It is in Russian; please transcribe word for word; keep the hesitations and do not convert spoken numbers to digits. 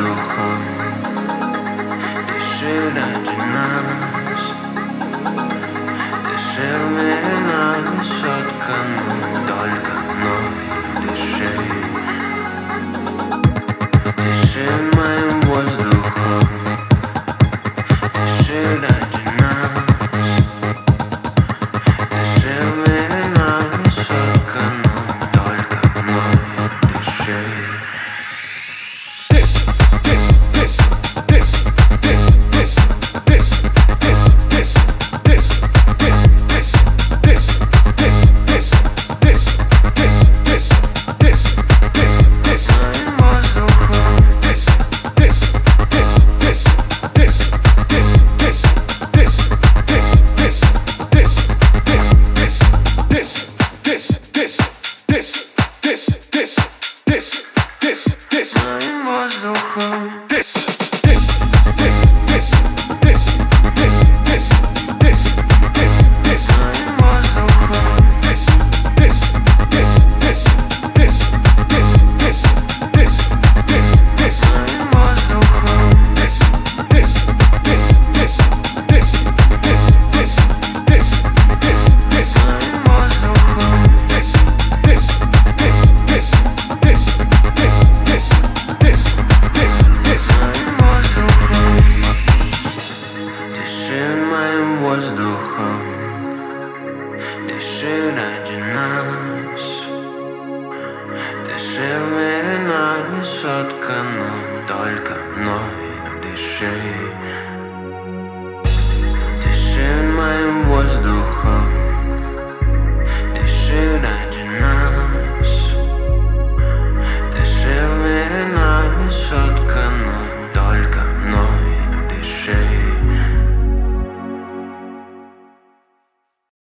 воздухом, дыши ради нас, дыши в мире нами сотканном, только мной дыши, дыши моим воздухом, дыши ради нас, дыши в мире нами сотканном, только мной дыши. Воздухом, дыши ради нас, дыши в мире нами сотканном, только мной дыши, дыши моим воздухом.